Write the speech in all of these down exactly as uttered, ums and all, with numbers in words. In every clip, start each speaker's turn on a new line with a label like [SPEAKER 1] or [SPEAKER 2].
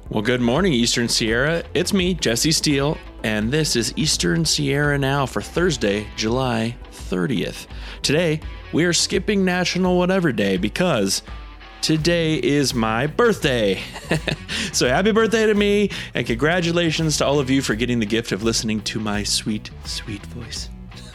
[SPEAKER 1] Well, good morning, Eastern Sierra. It's me, Jesse Steele, and this is Eastern Sierra Now for Thursday, July thirtieth. Today, we are skipping National Whatever Day because today is my birthday. So happy birthday to me, and congratulations to all of you for getting the gift of listening to my sweet, sweet voice.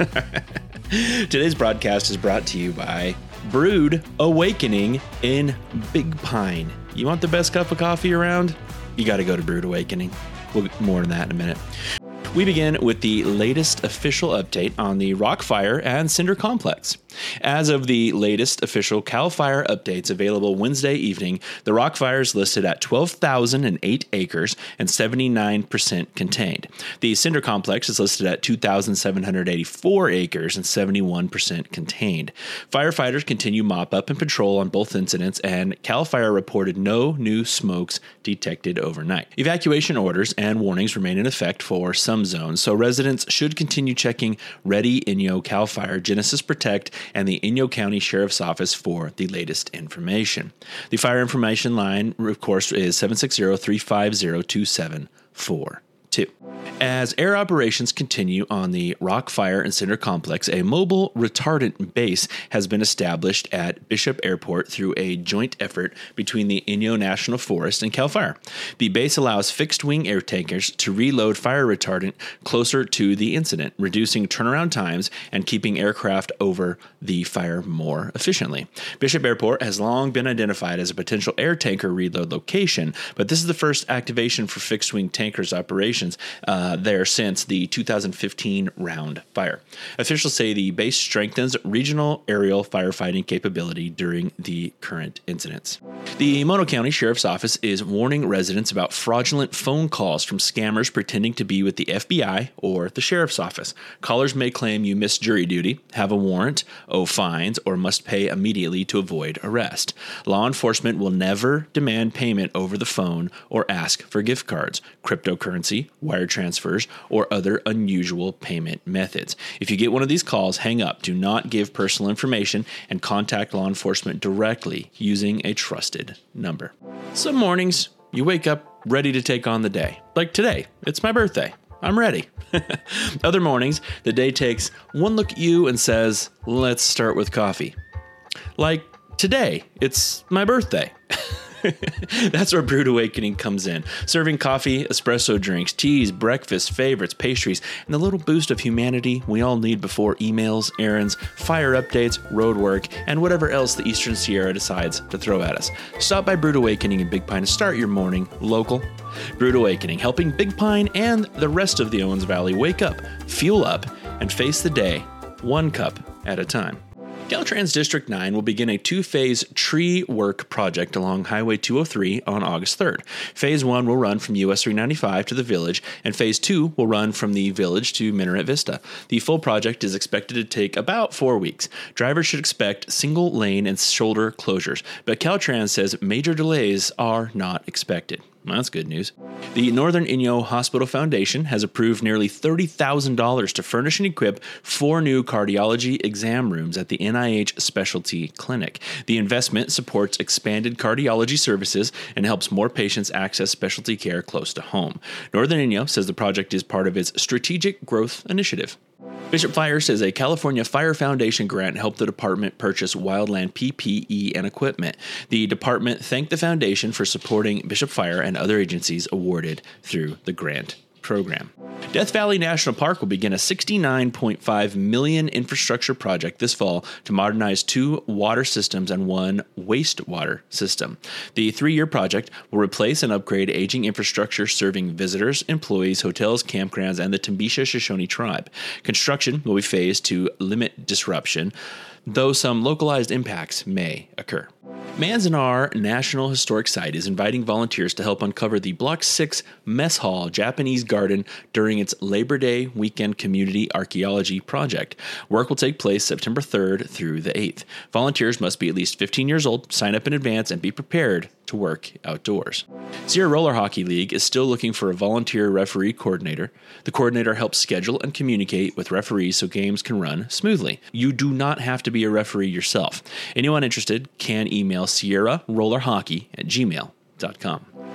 [SPEAKER 1] Today's broadcast is brought to you by Brewed Awakening in Big Pine. You want the best cup of coffee around? You got to go to Brewed Awakening. We'll get more on that in a minute. We begin with the latest official update on the Rock Fire and Cinder Complex. As of the latest official CAL FIRE updates available Wednesday evening, the Rock Fire is listed at twelve thousand eight acres and seventy-nine percent contained. The Cinder Complex is listed at two thousand seven hundred eighty-four acres and seventy-one percent contained. Firefighters continue mop-up and patrol on both incidents, and CAL FIRE reported no new smokes detected overnight. Evacuation orders and warnings remain in effect for some zones, so residents should continue checking Ready, Inyo, CAL FIRE, Genesis Protect, and the Inyo County Sheriff's Office for the latest information. The fire information line, of course, is seven six zero, three five zero, two seven four two. As air operations continue on the Rock Fire and Cinder Complex, a mobile retardant base has been established at Bishop Airport through a joint effort between the Inyo National Forest and CAL FIRE. The base allows fixed-wing air tankers to reload fire retardant closer to the incident, reducing turnaround times and keeping aircraft over the fire more efficiently. Bishop Airport has long been identified as a potential air tanker reload location, but this is the first activation for fixed-wing tankers operations uh, there since the two thousand fifteen round fire. Officials say the base strengthens regional aerial firefighting capability during the current incidents. The Mono County Sheriff's Office is warning residents about fraudulent phone calls from scammers pretending to be with the F B I or the Sheriff's Office. Callers may claim you missed jury duty, have a warrant, owe fines, or must pay immediately to avoid arrest. Law enforcement will never demand payment over the phone or ask for gift cards, cryptocurrency, wire transfers, or other unusual payment methods. If you get one of these calls, hang up. Do not give personal information and contact law enforcement directly using a trusted number. Some mornings, you wake up ready to take on the day. Like today, it's my birthday. I'm ready. Other mornings, the day takes one look at you and says, let's start with coffee. Like today, it's my birthday. That's where Brewed Awakening comes in, serving coffee, espresso drinks, teas, breakfast, favorites, pastries, and the little boost of humanity we all need before emails, errands, fire updates, road work, and whatever else the Eastern Sierra decides to throw at us. Stop by Brewed Awakening in Big Pine to start your morning local. Brewed Awakening, helping Big Pine and the rest of the Owens Valley wake up, fuel up, and face the day one cup at a time. Caltrans District nine will begin a two-phase tree work project along Highway two oh three on August third. Phase one will run from U S three ninety-five to the Village, and Phase two will run from the Village to Minaret Vista. The full project is expected to take about four weeks. Drivers should expect single lane and shoulder closures, but Caltrans says major delays are not expected. Well, that's good news. The Northern Inyo Hospital Foundation has approved nearly thirty thousand dollars to furnish and equip four new cardiology exam rooms at the N I H Specialty Clinic. The investment supports expanded cardiology services and helps more patients access specialty care close to home. Northern Inyo says the project is part of its strategic growth initiative. Bishop Fire says a California Fire Foundation grant helped the department purchase wildland P P E and equipment. The department thanked the foundation for supporting Bishop Fire and other agencies awarded through the grant program. Death Valley National Park will begin a sixty-nine point five million dollars infrastructure project this fall to modernize two water systems and one wastewater system. The three-year project will replace and upgrade aging infrastructure serving visitors, employees, hotels, campgrounds, and the Timbisha Shoshone tribe. Construction will be phased to limit disruption, though some localized impacts may occur. Manzanar National Historic Site is inviting volunteers to help uncover the Block six Mess Hall Japanese Garden during its Labor Day Weekend Community Archaeology Project. Work will take place September third through the eighth. Volunteers must be at least fifteen years old, sign up in advance, and be prepared to work outdoors. Sierra Roller Hockey League is still looking for a volunteer referee coordinator. The coordinator helps schedule and communicate with referees so games can run smoothly. You do not have to be a referee yourself. Anyone interested can email Sierra Roller Hockey at gmail dot com.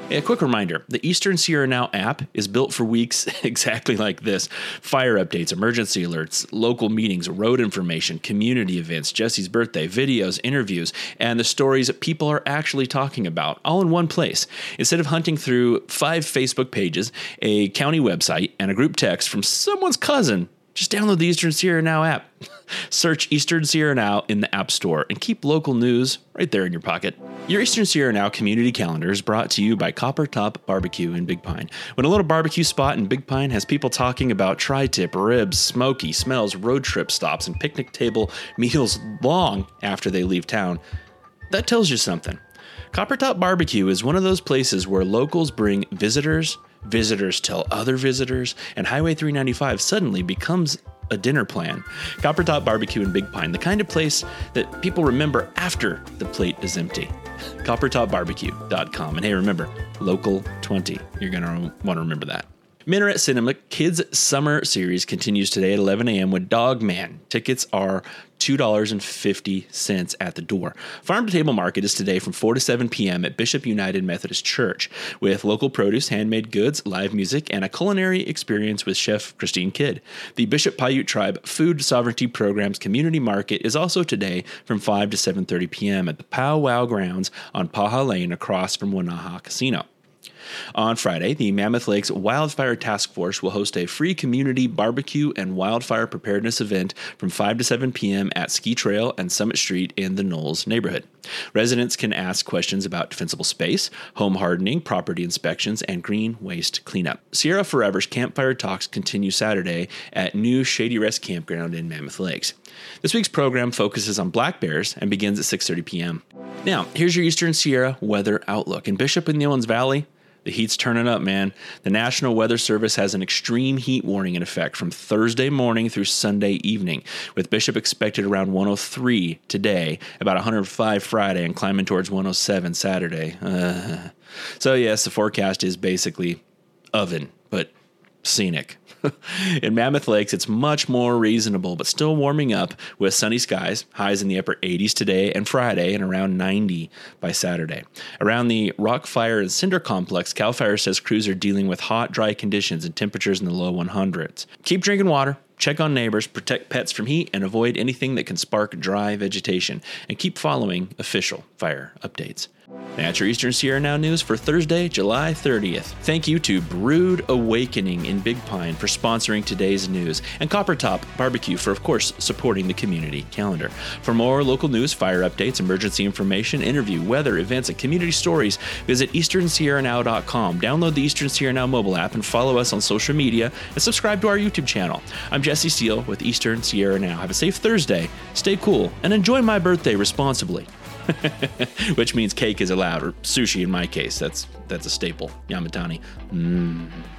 [SPEAKER 1] A quick reminder, the Eastern Sierra Now app is built for weeks exactly like this. Fire updates, emergency alerts, local meetings, road information, community events, Jesse's birthday, videos, interviews, and the stories that people are actually talking about, all in one place. Instead of hunting through five Facebook pages, a county website, and a group text from someone's cousin, just download the Eastern Sierra Now app. Search Eastern Sierra Now in the App Store and keep local news right there in your pocket. Your Eastern Sierra Now community calendar is brought to you by Copper Top Barbecue in Big Pine. When a little barbecue spot in Big Pine has people talking about tri-tip, ribs, smoky smells, road trip stops, and picnic table meals long after they leave town, that tells you something. Copper Top Barbecue is one of those places where locals bring visitors, visitors tell other visitors, and Highway three ninety-five suddenly becomes a dinner plan. Copper Top Barbecue in Big Pine, the kind of place that people remember after the plate is empty. copper top barbecue dot com. And hey, remember, local twenty. You're going to want to remember that. Minaret Cinema Kids Summer Series continues today at eleven a.m. with Dog Man. Tickets are two dollars and fifty cents at the door. Farm to Table Market is today from four to seven p.m. at Bishop United Methodist Church with local produce, handmade goods, live music, and a culinary experience with Chef Christine Kidd. The Bishop Paiute Tribe Food Sovereignty Program's Community Market is also today from five to seven thirty p.m. at the Pow Wow Grounds on Paha Lane across from Wanaha Casino. On Friday, the Mammoth Lakes Wildfire Task Force will host a free community barbecue and wildfire preparedness event from five to seven p.m. at Ski Trail and Summit Street in the Knolls neighborhood. Residents can ask questions about defensible space, home hardening, property inspections, and green waste cleanup. Sierra Forever's Campfire Talks continue Saturday at New Shady Rest Campground in Mammoth Lakes. This week's program focuses on black bears and begins at six thirty p.m. Now, here's your Eastern Sierra weather outlook. In Bishop and the Owens Valley, the heat's turning up, man. The National Weather Service has an extreme heat warning in effect from Thursday morning through Sunday evening, with Bishop expected around one oh three today, about one oh five Friday, and climbing towards one oh seven Saturday. Uh, so yes, the forecast is basically oven, but scenic. In Mammoth Lakes, it's much more reasonable, but still warming up with sunny skies, highs in the upper eighties today and Friday, and around ninety by Saturday. Around the Rock Fire and Cinder Complex, CAL FIRE says crews are dealing with hot, dry conditions and temperatures in the low hundreds. Keep drinking water, check on neighbors, protect pets from heat, and avoid anything that can spark dry vegetation. And keep following official fire updates. That's your Eastern Sierra Now news for Thursday, July thirtieth. Thank you to Brood Awakening in Big Pine for sponsoring today's news, and Copper Top Barbecue for, of course, supporting the community calendar. For more local news, fire updates, emergency information, interview, weather, events, and community stories, visit eastern sierra now dot com. Download the Eastern Sierra Now mobile app and follow us on social media, and subscribe to our YouTube channel. I'm Jesse Steele with Eastern Sierra Now. Have a safe Thursday, stay cool, and enjoy my birthday responsibly. Which means cake is allowed, or sushi in my case. That's that's a staple. Yamatani. Mmm.